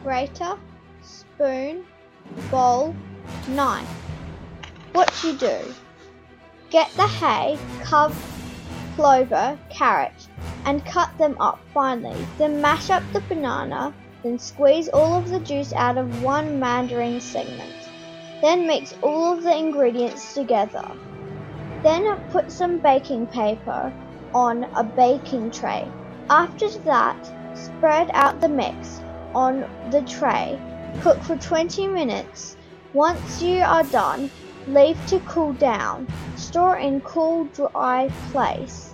grater, spoon, bowl, knife. What you do? Get the hay, clover, carrot, and cut them up finely. Then mash up the banana, then squeeze all of the juice out of one mandarin segment. Then mix all of the ingredients together. Then put some baking paper on a baking tray. After that, spread out the mix on the tray. Cook for 20 minutes. Once you are done, leave to cool down. Store in cool, dry place.